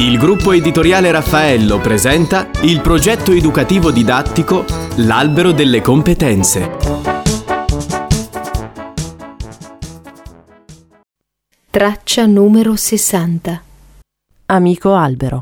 Il gruppo editoriale Raffaello presenta il progetto educativo didattico L'Albero delle Competenze. Traccia numero 60. Amico albero.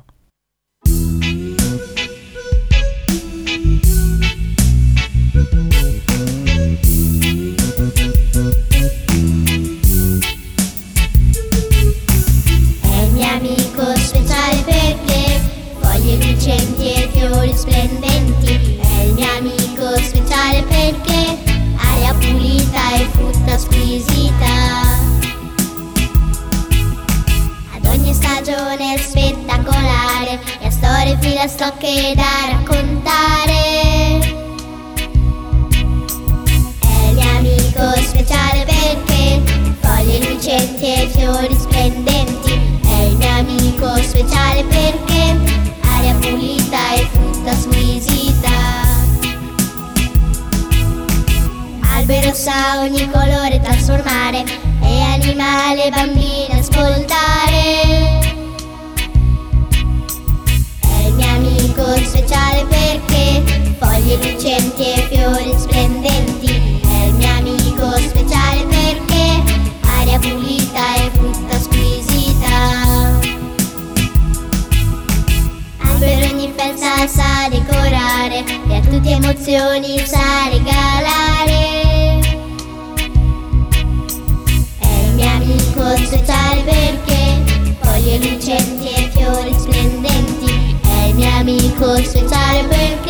Lucenti e fiori splendenti, è il mio amico speciale perché aria pulita e frutta squisita. Ad ogni stagione spettacolare e a storie filastocche da raccontare. È il mio amico speciale perché foglie lucenti e fiori splendenti, è il mio amico speciale perché aria pulita e frutta squisita. Albero sa ogni colore trasformare e animale bambini ascoltare. È il mio amico speciale perché foglie lucenti e fiori splendenti, è il mio amico speciale perché aria pulita e frutta squisita. Per ogni festa sa decorare e a tutte emozioni sa regalare. È il mio amico speciale perché foglie lucenti e fiori splendenti, è il mio amico speciale perché